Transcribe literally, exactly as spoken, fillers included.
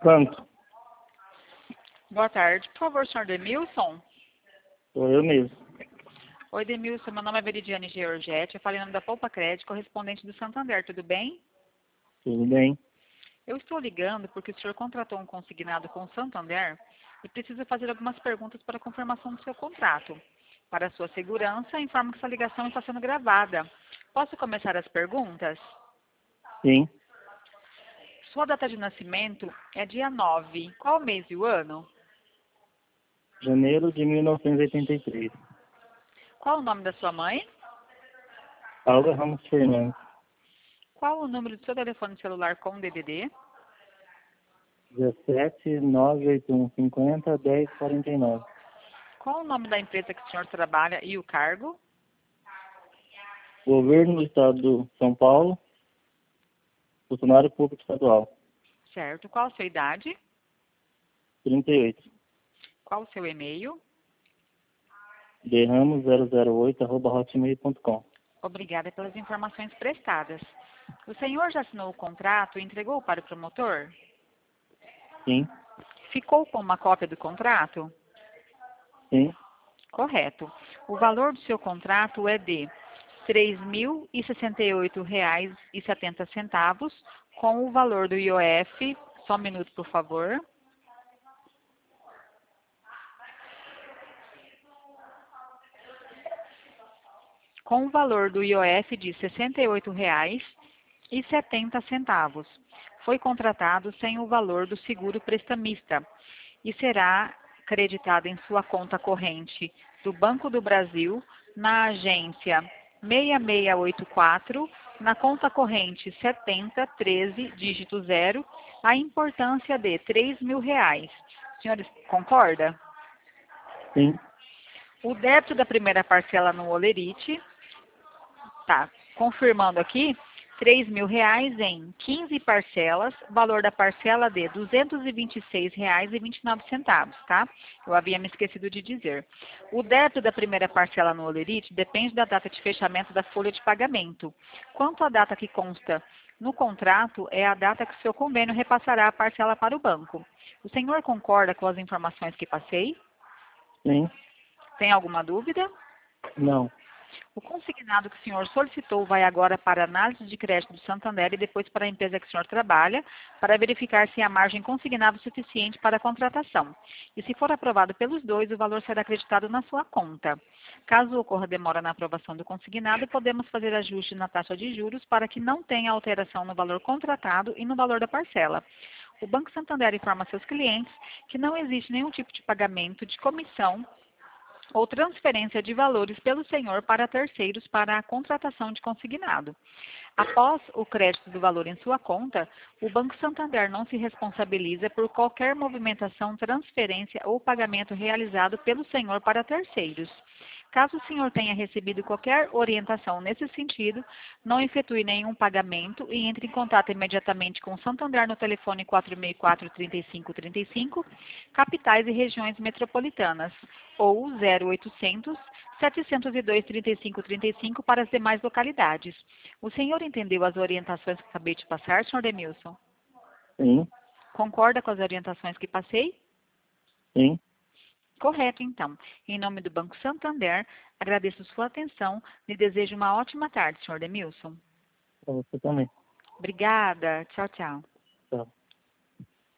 Santo. Boa tarde. Por favor, senhor Demilson? Sou eu mesmo. Oi, Demilson. Meu nome é Veridiane Georgette. Eu falei em nome da Poupa Crédito, correspondente do Santander. Tudo bem? Tudo bem? Eu estou ligando porque o senhor contratou um consignado com o Santander e precisa fazer algumas perguntas para a confirmação do seu contrato. Para a sua segurança, informo que essa ligação está sendo gravada. Posso começar as perguntas? Sim. Sua data de nascimento é dia nove. Qual o mês e o ano? Janeiro de mil novecentos e oitenta e três. Qual o nome da sua mãe? Alga Ramos Fernandes. Qual o número do seu telefone celular com D D D? dezessete, nove oito um cinquenta, dez quarenta e nove. Qual o nome da empresa que o senhor trabalha e o cargo? Governo do Estado do São Paulo. Funcionário Público Estadual. Certo. Qual a sua idade? trinta e oito. Qual o seu e-mail? derramos zero zero oito arroba hotmail ponto com. Obrigada pelas informações prestadas. O senhor já assinou o contrato e entregou para o promotor? Sim. Ficou com uma cópia do contrato? Sim. Correto. O valor do seu contrato é de três mil e sessenta e oito reais e setenta centavos, com o valor do I O F, só um minuto, por favor. Com o valor do I O F de sessenta e oito reais e setenta centavos. Foi contratado sem o valor do seguro prestamista e será creditado em sua conta corrente do Banco do Brasil, na agência seis seis oito quatro, na conta corrente setenta treze, dígito zero, a importância de três mil reais. Senhores, concorda? Sim. O débito da primeira parcela no Olerite, tá, confirmando aqui, três mil reais em quinze parcelas, valor da parcela de duzentos e vinte e seis reais e vinte e nove centavos, tá? Eu havia me esquecido de dizer. O débito da primeira parcela no Olerite depende da data de fechamento da folha de pagamento. Quanto à data que consta no contrato, é a data que o seu convênio repassará a parcela para o banco. O senhor concorda com as informações que passei? Sim. Tem alguma dúvida? Não. O consignado que o senhor solicitou vai agora para a análise de crédito do Santander e depois para a empresa que o senhor trabalha, para verificar se há margem consignada suficiente para a contratação. E se for aprovado pelos dois, o valor será acreditado na sua conta. Caso ocorra demora na aprovação do consignado, podemos fazer ajuste na taxa de juros para que não tenha alteração no valor contratado e no valor da parcela. O Banco Santander informa seus clientes que não existe nenhum tipo de pagamento de comissão ou transferência de valores pelo senhor para terceiros para a contratação de consignado. Após o crédito do valor em sua conta, o Banco Santander não se responsabiliza por qualquer movimentação, transferência ou pagamento realizado pelo senhor para terceiros. Caso o senhor tenha recebido qualquer orientação nesse sentido, não efetue nenhum pagamento e entre em contato imediatamente com o Santander no telefone quatro seis quatro, três cinco três cinco, capitais e regiões metropolitanas, ou zero oitocentos, sete zero dois, três cinco três cinco para as demais localidades. O senhor entendeu as orientações que acabei de passar, senhor Demilson? Sim. Concorda com as orientações que passei? Sim. Correto, então. Em nome do Banco Santander, agradeço sua atenção e desejo uma ótima tarde, senhor Demilson. Para você também. Obrigada. Tchau, tchau. Tchau.